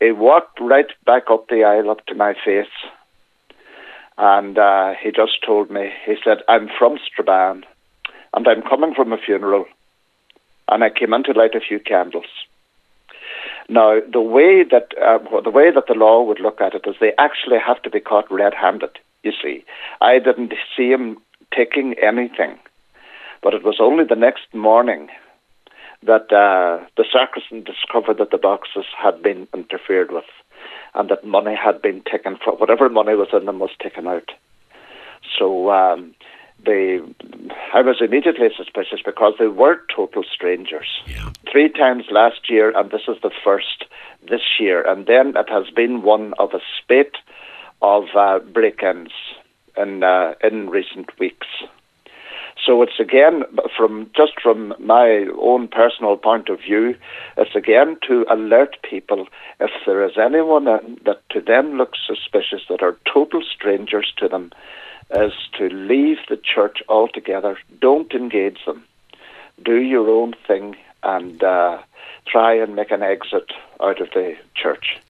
he walked right back up the aisle up to my face, and he just told me, he said, "I'm from Strabane, and I'm coming from a funeral, and I came in to light a few candles." Now, the way that the law would look at it is they actually have to be caught red-handed, you see. I didn't see him taking anything, but it was only the next morning that the sacristan discovered that the boxes had been interfered with and that money had been taken from, whatever money was in them was taken out. So I was immediately suspicious because they were total strangers. Yeah. 3 times last year, and this is the first this year. And then it has been one of a spate of break-ins in recent weeks. So it's again, from my own personal point of view, it's again to alert people, if there is anyone that to them looks suspicious, that are total strangers to them, is to leave the church altogether. Don't engage them. Do your own thing and try and make an exit out of the church.